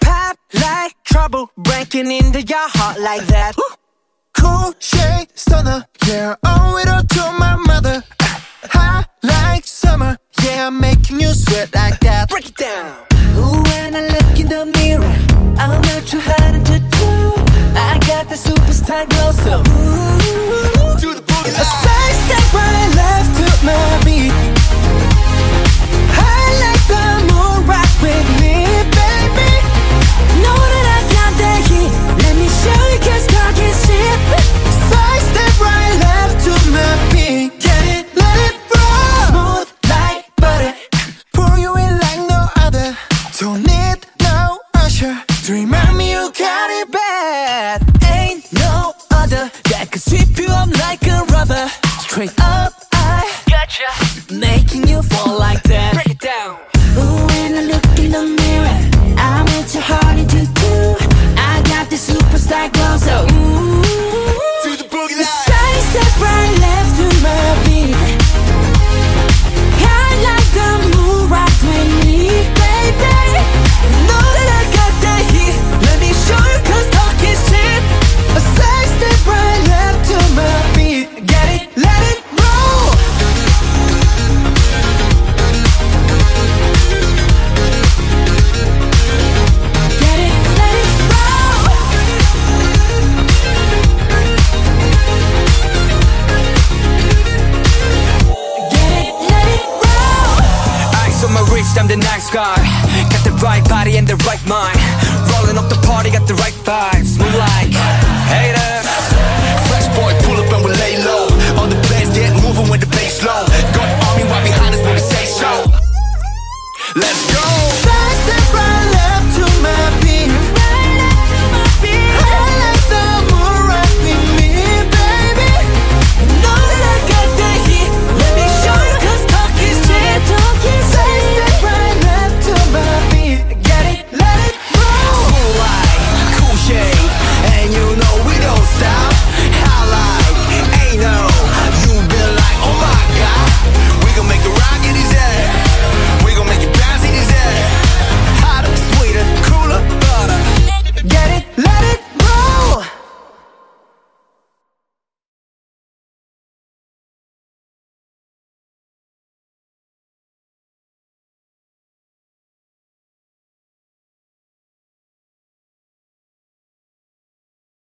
Hot like trouble breaking into your heart like that. Cool shade stunner, yeah, owe it all to my mother. Hot like summer, yeah, I'm making you sweat like that. Break it down. Ooh, when I look in the mirror, I'm not too hard to do. I got the superstar glow, so ooh, Do the boogie a side step right left to my beat. I like the moon rock with me, baby. Know that I got that heat. Let me show you, 'cause talk is cheap. Side step right left to my beat. Get it, let it roll. Smooth like butter. Pour you in like no other. Don't need no usher to remind me you got it bad. Ain't no other that could sweep you up like a rubber. Straight up, I Gotcha. making you fall like that. Break it down. Ooh, when I look in the mirror, I'm at your heart to do. I got the superstar glow, so ooh, Do the boogie line. side step right left to my beat. I like the moon rock with me, baby. Know that I got that heat. Let me show you, 'cause talk is cheap. A side step right left to my beat. Get it, let it roll. Get it, let it roll. Get it, let it roll. Eyes on my wrist, I'm the nice guy. Got the right body and the right mind. Rolling up the party, got the right vibe.